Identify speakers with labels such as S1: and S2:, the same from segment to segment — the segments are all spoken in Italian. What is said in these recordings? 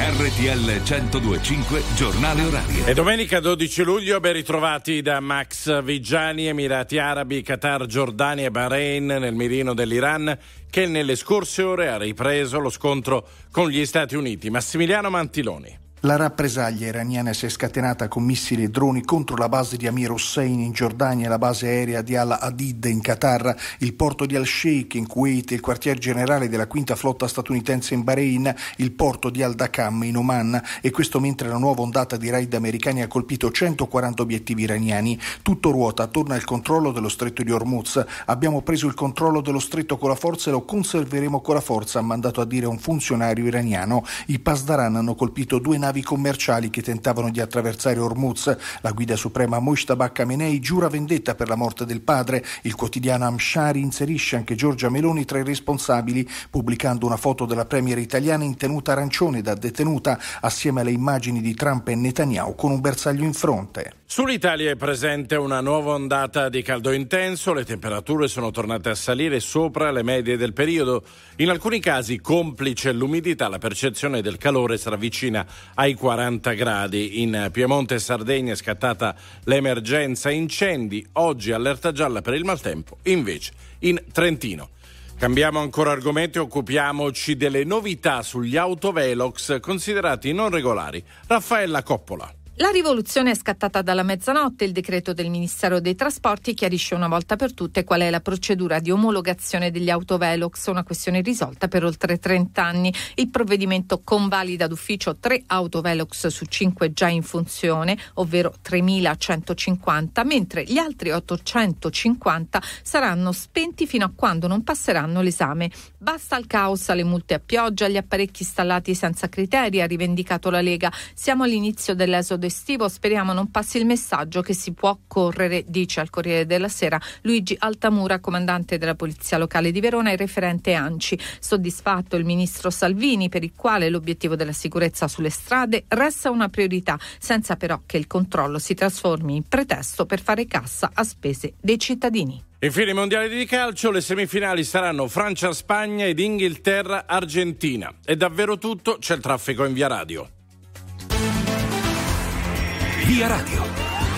S1: RTL 102.5 Giornale Orario.
S2: E domenica 12 luglio ben ritrovati da Max Vigiani. Emirati Arabi, Qatar, Giordania e Bahrain nel mirino dell'Iran, che nelle scorse ore ha ripreso lo scontro con gli Stati Uniti. Massimiliano Mantiloni.
S3: La rappresaglia iraniana si è scatenata con missili e droni contro la base di Amir Hossein in Giordania, la base aerea di Al Hadid in Qatar, il porto di Al-Sheikh in Kuwait, il quartier generale della quinta flotta statunitense in Bahrain, il porto di Al-Dakam in Oman, e questo mentre la nuova ondata di raid americani ha colpito 140 obiettivi iraniani. Tutto ruota attorno al controllo dello stretto di Hormuz. Abbiamo preso il controllo dello stretto con la forza e lo conserveremo con la forza, ha mandato a dire un funzionario iraniano. I Pasdaran hanno colpito 2 navi commerciali che tentavano di attraversare Hormuz. La guida suprema Mojtaba Khamenei giura vendetta per la morte del padre. Il quotidiano Amshari inserisce anche Giorgia Meloni tra i responsabili, pubblicando una foto della premier italiana in tenuta arancione da detenuta, assieme alle immagini di Trump e Netanyahu con un bersaglio in fronte.
S2: Sull'Italia è presente una nuova ondata di caldo intenso, le temperature sono tornate a salire sopra le medie del periodo. In alcuni casi, complice l'umidità, la percezione del calore sarà vicina ai 40 gradi. In Piemonte e Sardegna è scattata l'emergenza incendi, oggi allerta gialla per il maltempo, invece in Trentino. Cambiamo ancora argomento e occupiamoci delle novità sugli autovelox considerati non regolari. Raffaella Coppola.
S4: La rivoluzione è scattata dalla mezzanotte. Il decreto del Ministero dei Trasporti chiarisce una volta per tutte qual è la procedura di omologazione degli autovelox, una questione risolta per oltre 30 anni. Il provvedimento convalida d'ufficio 3 autovelox su 5 già in funzione, ovvero 3.150, mentre gli altri 850 saranno spenti fino a quando non passeranno l'esame. Basta al caos, alle multe a pioggia, agli apparecchi installati senza criteri, ha rivendicato la Lega. Siamo all'inizio dell'esodo estivo, speriamo non passi il messaggio che si può correre, dice al Corriere della Sera Luigi Altamura, comandante della Polizia Locale di Verona e referente ANCI. Soddisfatto il ministro Salvini, per il quale l'obiettivo della sicurezza sulle strade resta una priorità, senza però che il controllo si trasformi in pretesto per fare cassa a spese dei cittadini.
S2: Infine i mondiali di calcio, le semifinali saranno Francia-Spagna ed Inghilterra-Argentina. È davvero tutto, c'è il traffico in via radio.
S1: Via Radio.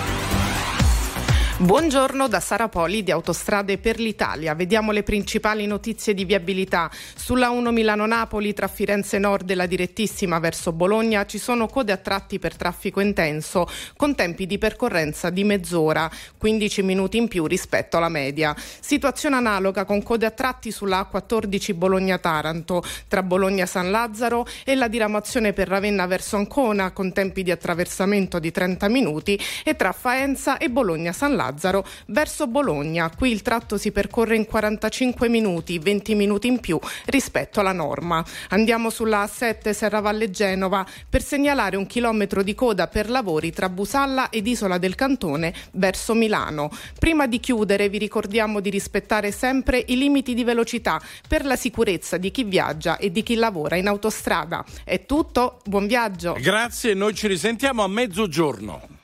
S5: Buongiorno da Sara Poli di Autostrade per l'Italia. Vediamo le principali notizie di viabilità. Sulla 1 Milano-Napoli tra Firenze Nord e la direttissima verso Bologna ci sono code a tratti per traffico intenso con tempi di percorrenza di mezz'ora, 15 minuti in più rispetto alla media. Situazione analoga con code a tratti sulla A14 Bologna-Taranto tra Bologna-San Lazzaro e la diramazione per Ravenna verso Ancona con tempi di attraversamento di 30 minuti e tra Faenza e Bologna-San Lazzaro verso Bologna. Qui il tratto si percorre in 45 minuti, 20 minuti in più rispetto alla norma. Andiamo sulla A7 Serravalle Genova per segnalare 1 chilometro di coda per lavori tra Busalla ed Isola del Cantone verso Milano. Prima di chiudere vi ricordiamo di rispettare sempre i limiti di velocità per la sicurezza di chi viaggia e di chi lavora in autostrada. È tutto, buon viaggio.
S2: Grazie, noi ci risentiamo a mezzogiorno.